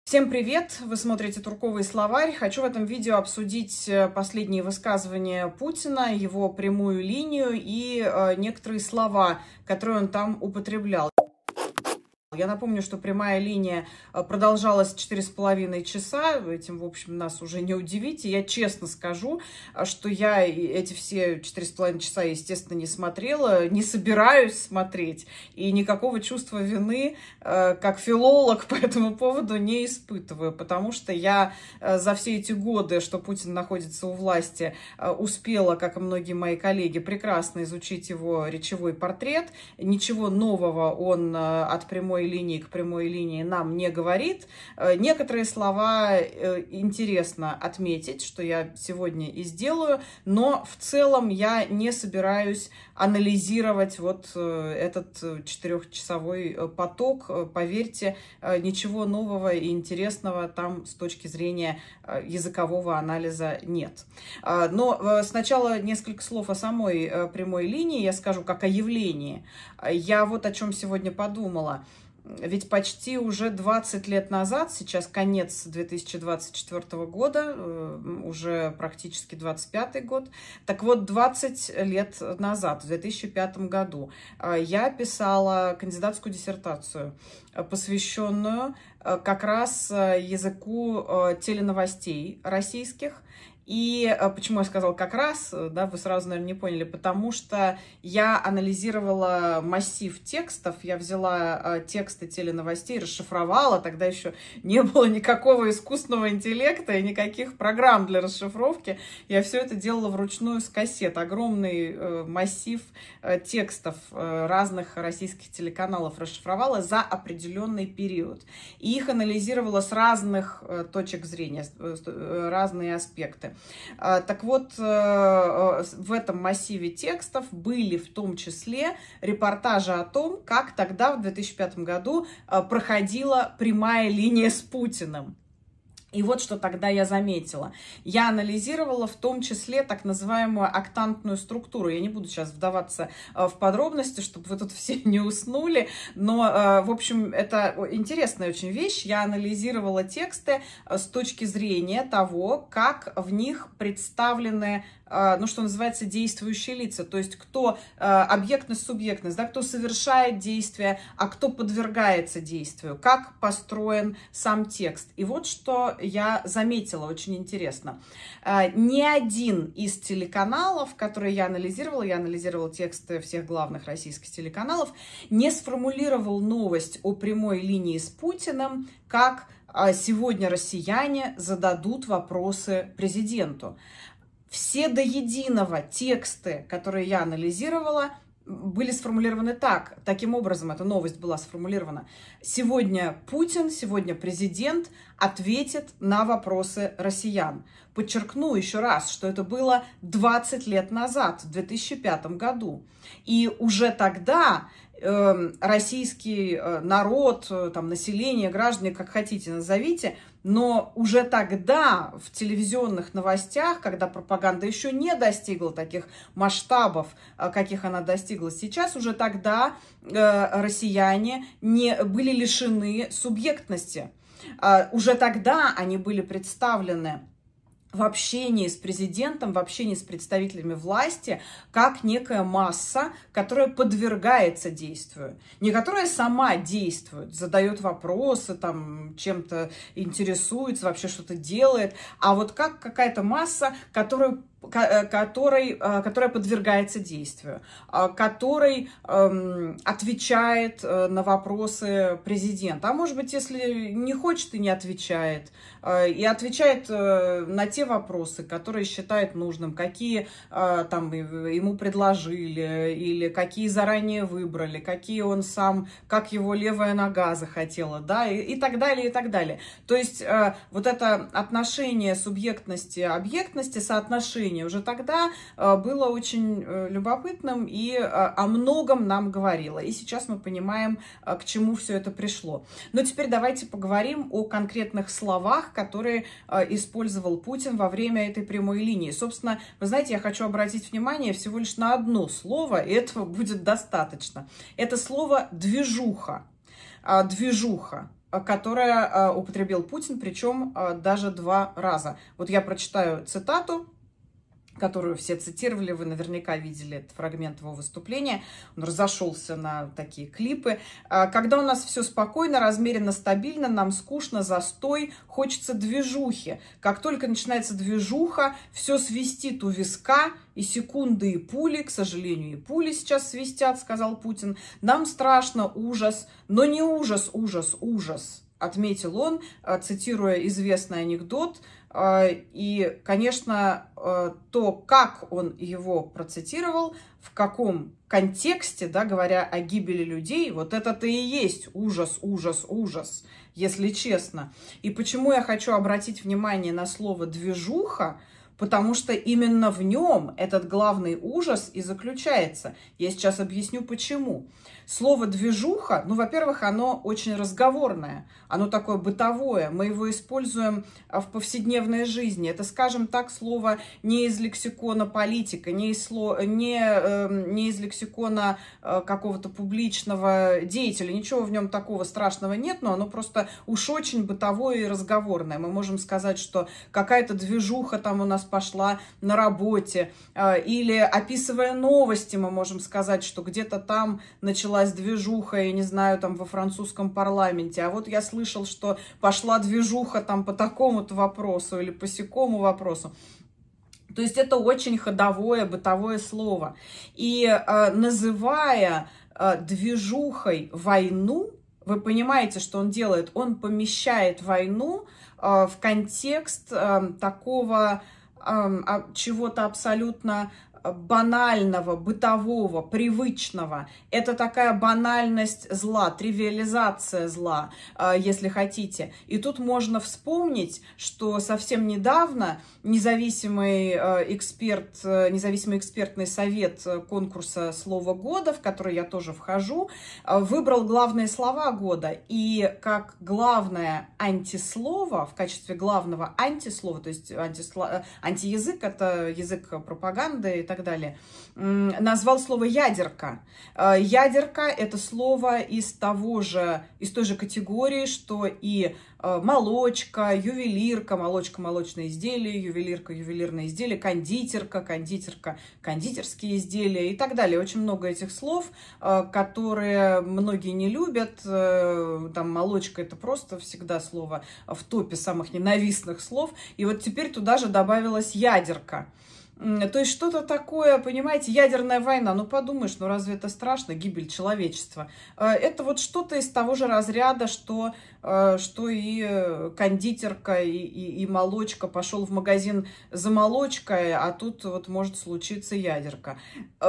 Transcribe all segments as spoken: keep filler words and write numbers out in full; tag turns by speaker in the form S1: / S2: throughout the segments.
S1: Всем привет! Вы смотрите «Турковый словарь». Хочу в этом видео обсудить последние высказывания Путина, его прямую линию и э, некоторые слова, которые он там употреблял. Я напомню, что прямая линия продолжалась четыре с половиной часа. Этим, в общем, нас уже не удивите. Я честно скажу, что я эти все четыре с половиной часа, естественно, не смотрела, не собираюсь смотреть. И никакого чувства вины, как филолог, по этому поводу не испытываю. Потому что я за все эти годы, что Путин находится у власти, успела, как и многие мои коллеги, прекрасно изучить его речевой портрет. Ничего нового он от прямой линии к прямой линии нам не говорит. Некоторые слова интересно отметить, что я сегодня и сделаю, но в целом я не собираюсь анализировать вот этот четырехчасовой поток. Поверьте, ничего нового и интересного там с точки зрения языкового анализа нет. Но сначала несколько слов о самой прямой линии. Я скажу как о явлении. Я вот о чем сегодня подумала. Ведь почти уже двадцать лет назад, сейчас конец две тысячи двадцать четвёртого года, уже практически двадцать пятый год, так вот двадцать лет назад, в две тысячи пятом году, я писала кандидатскую диссертацию, посвященную как раз языку теленовостей российских. И почему я сказала как раз, да, вы сразу, наверное, не поняли, потому что я анализировала массив текстов, я взяла тексты теленовостей, расшифровала, тогда еще не было никакого искусственного интеллекта и никаких программ для расшифровки, я все это делала вручную с кассет, огромный массив текстов разных российских телеканалов расшифровала за определенный период, и их анализировала с разных точек зрения, разные аспекты. Так вот, в этом массиве текстов были в том числе репортажи о том, как тогда, в две тысячи пятом году, проходила прямая линия с Путиным. И вот что тогда я заметила. Я анализировала в том числе так называемую октантную структуру. Я не буду сейчас вдаваться в подробности, чтобы вы тут все не уснули. Но, в общем, это интересная очень вещь. Я анализировала тексты с точки зрения того, как в них представлены, ну, что называется, действующие лица. То есть, кто объектность, субъектность, да, кто совершает действие, а кто подвергается действию. Как построен сам текст. И вот что я заметила, очень интересно. Ни один из телеканалов, которые я анализировала, я анализировала тексты всех главных российских телеканалов, не сформулировал новость о прямой линии с Путиным, как сегодня россияне зададут вопросы президенту. Все до единого тексты, которые я анализировала, были сформулированы так, таким образом эта новость была сформулирована. Сегодня Путин, сегодня президент ответит на вопросы россиян. Подчеркну еще раз, что это было двадцать лет назад, в две тысячи пятом году. И уже тогда э, российский народ, там, население, граждане, как хотите назовите, но уже тогда в телевизионных новостях, когда пропаганда еще не достигла таких масштабов, каких она достигла сейчас, уже тогда э, россияне не были лишены субъектности. Э, уже тогда они были представлены в общении с президентом, в общении с представителями власти, как некая масса, которая подвергается действию. Не которая сама действует, задает вопросы, там, чем-то интересуется, вообще что-то делает, а вот как какая-то масса, которая Который, которая подвергается действию, который эм, отвечает на вопросы президента. А может быть, если не хочет и не отвечает, э, и отвечает э, на те вопросы, которые считает нужным, какие э, там ему предложили, или какие заранее выбрали, какие он сам, как его левая нога захотела, да, и, и так далее, и так далее. То есть э, вот это отношение субъектности, объектности, соотношение уже тогда было очень любопытным и о многом нам говорило. И сейчас мы понимаем, к чему все это пришло. Но теперь давайте поговорим о конкретных словах, которые использовал Путин во время этой прямой линии. Собственно, вы знаете, я хочу обратить внимание всего лишь на одно слово, и этого будет достаточно. Это слово «движуха». Движуха. которое употребил Путин, причем даже два раза. Вот я прочитаю цитату, которую все цитировали, вы наверняка видели этот фрагмент его выступления. Он разошелся на такие клипы. Когда у нас все спокойно, размеренно, стабильно, нам скучно, застой, хочется движухи. Как только начинается движуха, все свистит у виска, и секунды, и пули, к сожалению, и пули сейчас свистят, сказал Путин. Нам страшно, ужас, но не ужас, ужас, ужас, отметил он, цитируя известный анекдот. И, конечно, то, как он его процитировал, в каком контексте, да, говоря о гибели людей, вот это-то и есть ужас, ужас, ужас, если честно. И почему я хочу обратить внимание на слово «движуха», потому что именно в нем этот главный ужас и заключается. Я сейчас объясню, почему. Слово «движуха», ну, во-первых, оно очень разговорное, оно такое бытовое, мы его используем в повседневной жизни. Это, скажем так, слово не из лексикона политика, не из, сло... не, э, не из лексикона э, какого-то публичного деятеля, ничего в нем такого страшного нет, но оно просто уж очень бытовое и разговорное. Мы можем сказать, что какая-то движуха там у нас пошла на работе, э, или описывая новости, мы можем сказать, что где-то там началась движуха, я не знаю, там во французском парламенте, а вот я слышал, что пошла движуха там по такому-то вопросу или по сякому вопросу. То есть это очень ходовое, бытовое слово. И э, называя э, движухой войну, вы понимаете, что он делает? Он помещает войну э, в контекст э, такого э, чего-то абсолютно банального, бытового, привычного. Это такая банальность зла, тривиализация зла, если хотите. И тут можно вспомнить, что совсем недавно независимый эксперт, независимый экспертный совет конкурса «Слово года», в который я тоже вхожу, выбрал главные слова года. И как главное антислово, в качестве главного антислова, то есть антисло, антиязык, это язык пропаганды и так далее, назвал слово «ядерка». Ядерка – это слово из того же, из той же категории, что и молочка, ювелирка, молочка, молочные изделия, ювелирка, ювелирные изделия, кондитерка, кондитерка, кондитерские изделия и так далее. Очень много этих слов, которые многие не любят. Там молочка – это просто всегда слово в топе самых ненавистных слов. И вот теперь туда же добавилась ядерка. То есть что-то такое, понимаете, ядерная война, ну подумаешь, ну разве это страшно, гибель человечества? Это вот что-то из того же разряда, что, что и кондитерка, и, и, и молочка, пошел в магазин за молочкой, а тут вот может случиться ядерка.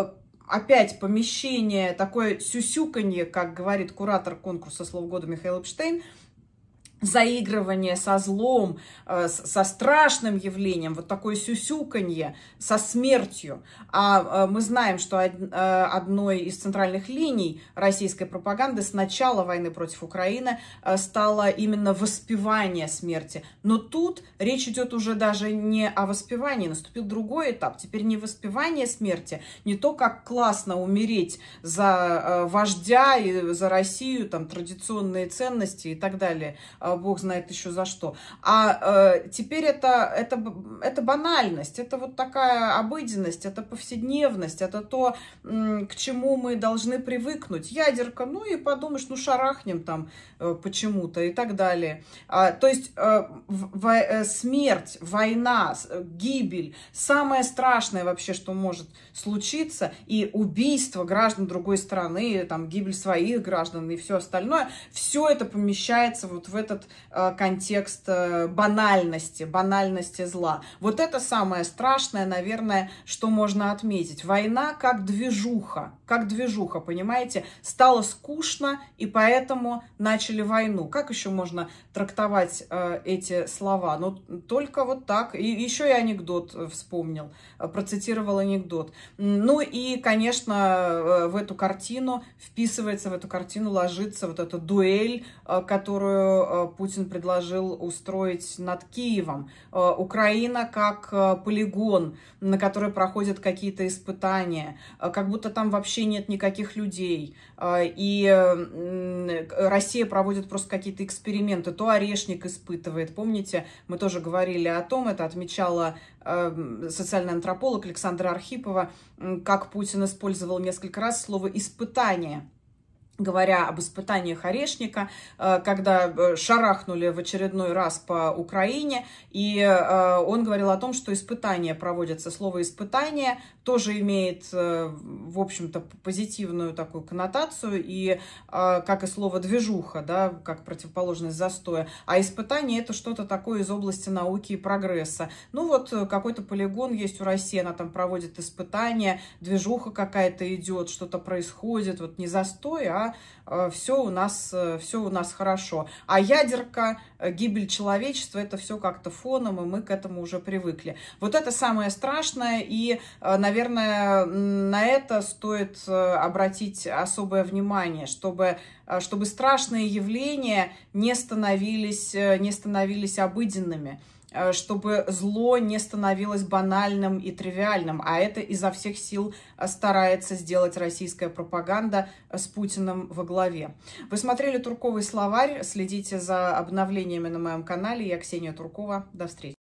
S1: Опять помещение, такое сюсюканье, как говорит куратор конкурса «Слово года» Михаил Эпштейн, заигрывание со злом, со страшным явлением, вот такое сюсюканье со смертью. А мы знаем, что одной из центральных линий российской пропаганды с начала войны против Украины стало именно воспевание смерти. Но тут речь идет уже даже не о воспевании, наступил другой этап. Теперь не воспевание смерти, не то, как классно умереть за вождя и за Россию, там, традиционные ценности и так далее, Бог знает еще за что. А э, теперь это, это, это банальность, это вот такая обыденность, это повседневность, это то, к чему мы должны привыкнуть. Ядерка, ну и подумаешь, ну шарахнем там э, почему-то и так далее. А, то есть э, в, в, смерть, война, гибель, самое страшное вообще, что может случиться, и убийство граждан другой страны, там, гибель своих граждан и все остальное, все это помещается вот в этот контекст банальности, банальности зла. Вот это самое страшное, наверное, что можно отметить. Война как движуха, как движуха, понимаете? Стало скучно, и поэтому начали войну. Как еще можно трактовать э, эти слова? Ну, только вот так. И еще и анекдот вспомнил, процитировал анекдот. Ну и, конечно, в эту картину вписывается, в эту картину ложится вот эта дуэль, которую Путин предложил устроить над Киевом. Украина как полигон, на который проходят какие-то испытания, как будто там вообще нет никаких людей. И Россия проводит просто какие-то эксперименты. То Орешник испытывает. Помните, мы тоже говорили о том, это отмечала социальный антрополог Александра Архипова, как Путин использовал несколько раз слово «испытание», говоря об испытаниях Орешника, когда шарахнули в очередной раз по Украине, и он говорил о том, что испытания проводятся. Слово «испытание» тоже имеет, в общем-то, позитивную такую коннотацию, и как и слово «движуха», да, как противоположность застоя. А испытание – это что-то такое из области науки и прогресса. Ну вот какой-то полигон есть у России, она там проводит испытания, движуха какая-то идет, что-то происходит, вот не застой, а все у нас, все у нас хорошо. А ядерка, гибель человечества, это все как-то фоном, и мы к этому уже привыкли. Вот это самое страшное, и, наверное, на это стоит обратить особое внимание, чтобы, чтобы страшные явления не становились, не становились обыденными, чтобы зло не становилось банальным и тривиальным, а это изо всех сил старается сделать российская пропаганда с Путиным во главе. Вы смотрели «Турковый словарь», следите за обновлениями на моем канале. Я Ксения Туркова. До встречи.